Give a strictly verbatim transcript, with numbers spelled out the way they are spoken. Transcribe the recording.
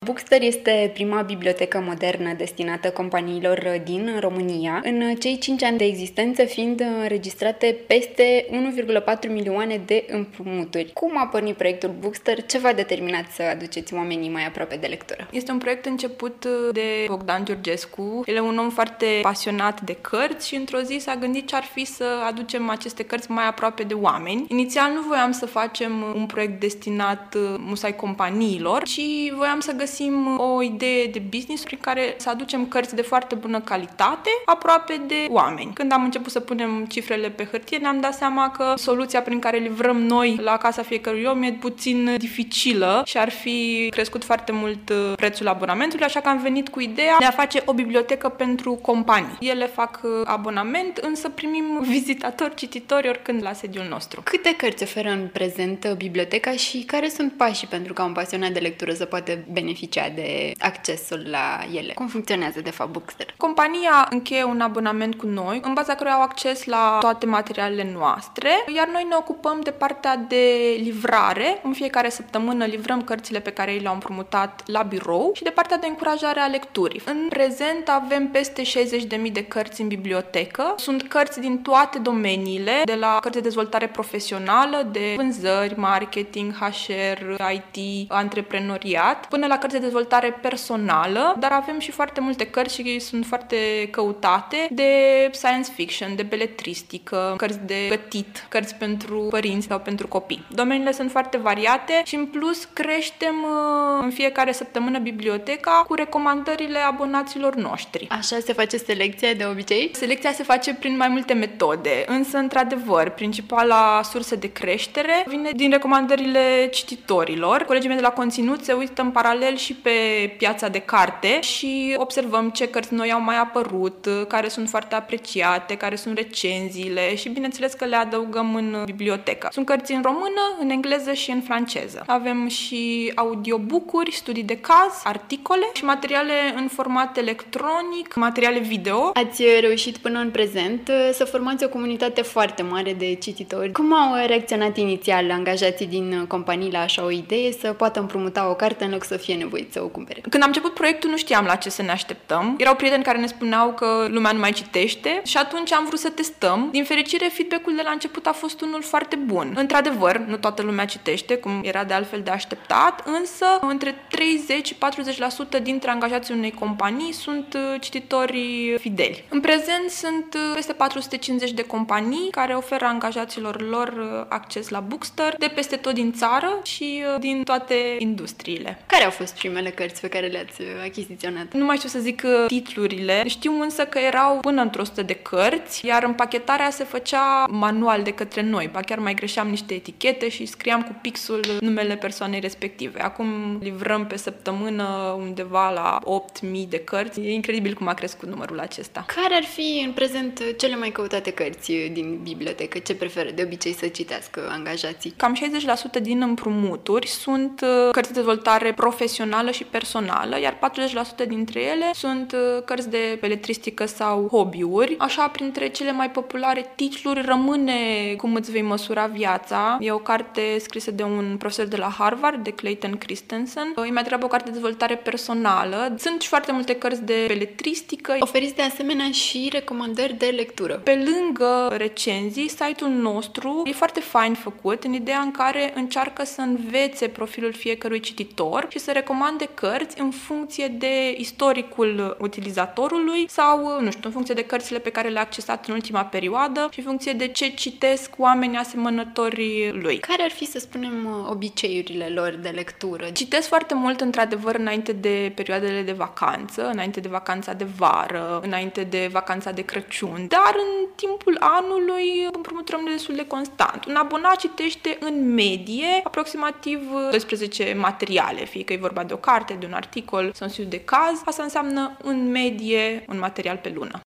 Bookster este prima bibliotecă modernă destinată companiilor din România, în cei cinci ani de existență fiind înregistrate peste unu virgulă patru milioane de împrumuturi. Cum a pornit proiectul Bookster? Ce v-a determinat să aduceți oamenii mai aproape de lectură? Este un proiect început de Bogdan Georgescu. El e un om foarte pasionat de cărți și într-o zi s-a gândit ce ar fi să aducem aceste cărți mai aproape de oameni. Inițial nu voiam să facem un proiect destinat musai companiilor, ci voiam să găsim o idee de business prin care să aducem cărți de foarte bună calitate aproape de oameni. Când am început să punem cifrele pe hârtie, ne-am dat seama că soluția prin care livrăm noi la casa fiecărui om e puțin dificilă și ar fi crescut foarte mult prețul abonamentului, așa că am venit cu ideea de a face o bibliotecă pentru companii. Ele fac abonament, însă primim vizitatori, cititori oricând la sediul nostru. Câte cărți oferă în prezent biblioteca și care sunt pașii pentru ca un pasionat de lectură să poată beneficia de accesul la ele? Cum funcționează de fapt Bookster? Compania încheie un abonament cu noi, în baza căruia au acces la toate materialele noastre, iar noi ne ocupăm de partea de livrare. În fiecare săptămână livrăm cărțile pe care le-au împrumutat la birou și de partea de încurajare a lecturii. În prezent avem peste șaizeci de mii de cărți în bibliotecă. Sunt cărți din toate domeniile, de la cărți de dezvoltare profesională, de vânzări, marketing, H R, I T, antreprenoriat, până la cărți de dezvoltare personală, dar avem și foarte multe cărți și sunt foarte căutate de science fiction, de beletristică, cărți de gătit, cărți pentru părinți sau pentru copii. Domeniile sunt foarte variate și în plus creștem în fiecare săptămână biblioteca cu recomandările abonaților noștri. Așa se face selecția de obicei? Selecția se face prin mai multe metode, însă, într-adevăr, principala sursă de creștere vine din recomandările cititorilor. Colegii mei de la conținut se uită în paralel și pe piața de carte și observăm ce cărți noi au mai apărut, care sunt foarte apreciate, care sunt recenziile și, bineînțeles, că le adăugăm în bibliotecă. Sunt cărți în română, în engleză și în franceză. Avem și audiobook-uri, studii de caz, articole și materiale în format electronic, materiale video. Ați reușit până în prezent să formați o comunitate foarte mare de cititori. Cum au reacționat inițial angajații din companii la așa o idee să poată împrumuta o carte în loc să fie nevoit să o cumpere? Când am început proiectul nu știam la ce să ne așteptăm. Erau prieteni care ne spuneau că lumea nu mai citește și atunci am vrut să testăm. Din fericire, feedback-ul de la început a fost unul foarte bun. Într-adevăr, nu toată lumea citește, cum era de altfel de așteptat, însă între treizeci și patruzeci la sută dintre angajații unei companii sunt cititori fideli. În prezent sunt peste patru sute cincizeci de companii care oferă angajaților lor acces la Bookster de peste tot din țară și din toate industriile. Care au fost primele cărți pe care le-ați achiziționat? Nu mai știu să zic titlurile, știu însă că erau până într-o sută de cărți, iar împachetarea se făcea manual de către noi, ba chiar mai greșeam niște etichete și scriam cu pixul numele persoanei respective. Acum livrăm pe săptămână undeva la opt mii de cărți. E incredibil cum a crescut numărul acesta. Care ar fi în prezent cele mai căutate cărți din bibliotecă? Ce preferă de obicei să citească angajații? Cam șaizeci la sută din împrumuturi sunt cărți de dezvoltare profesională și personală, iar patruzeci la sută dintre ele sunt cărți de beletristică sau hobby-uri. Așa, printre cele mai populare titluri rămâne Cum îți vei măsura viața. E o carte scrisă de un profesor de la Harvard, de Clayton Christensen. E mai degrabă o carte de dezvoltare personală. Sunt și foarte multe cărți de beletristică. Oferiți de asemenea și recomandări de lectură. Pe lângă recenzii, site-ul nostru e foarte fain făcut, în ideea în care încearcă să învețe profilul fiecărui cititor și să recomande cărți în funcție de istoricul utilizatorului sau, nu știu, în funcție de cărțile pe care le-a accesat în ultima perioadă și în funcție de ce citesc oamenii asemănători lui. Care ar fi, să spunem, obiceiurile lor de lectură? Citesc foarte mult, într-adevăr, înainte de perioadele de vacanță, înainte de vacanța de vară, înainte de vacanța de Crăciun, dar în timpul anului împrumutăm destul de constant. Un abonat citește în medie aproximativ doisprezece materiale, fie că e vorba de o carte, de un articol sau un studiu de caz. Asta înseamnă în medie un material pe lună.